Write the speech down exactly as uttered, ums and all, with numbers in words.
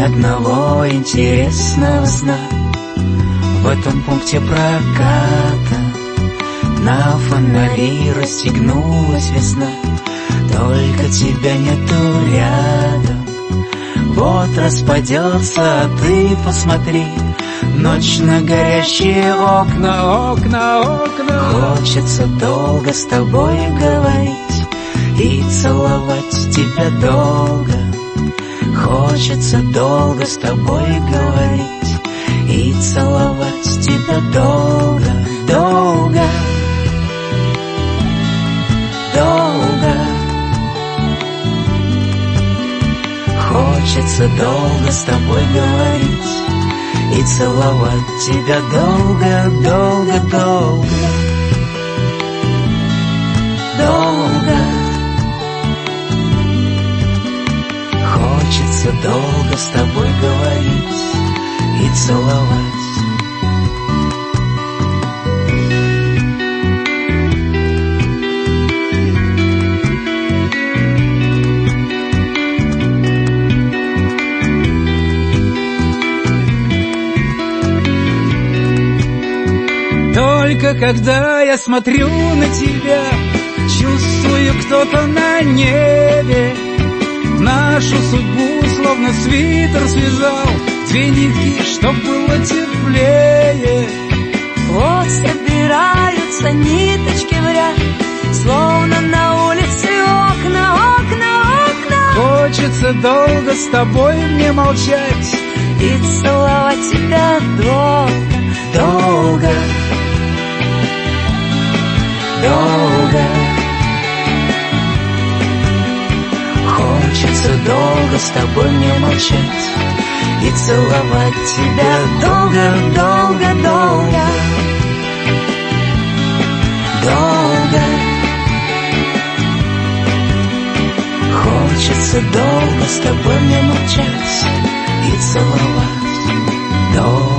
одного интересного сна. В этом пункте проката на фонари расстегнулась весна. Только тебя нету рядом. Вот распадется, а ты посмотри. Ночь на горящие окна, окна, окна. Хочется долго с тобой говорить и целовать тебя долго. Хочется долго с тобой говорить и целовать тебя долго, долго, долго. Хочется долго с тобой говорить и целовать тебя долго, долго, долго, долго. Хочется долго с тобой говорить и целовать. Только когда я смотрю на тебя, чувствую, кто-то на небе нашу судьбу словно свитер связал, две нитки, чтоб было теплее. Вот собираются ниточки в ряд, словно на улице окна, окна, окна. Хочется долго с тобой мне молчать и целовать тебя долго, долго, долго. Хочется долго с тобой мне молчать и целовать тебя долго, долго, долго, долго. Хочется долго с тобой мне молчать и целовать долго.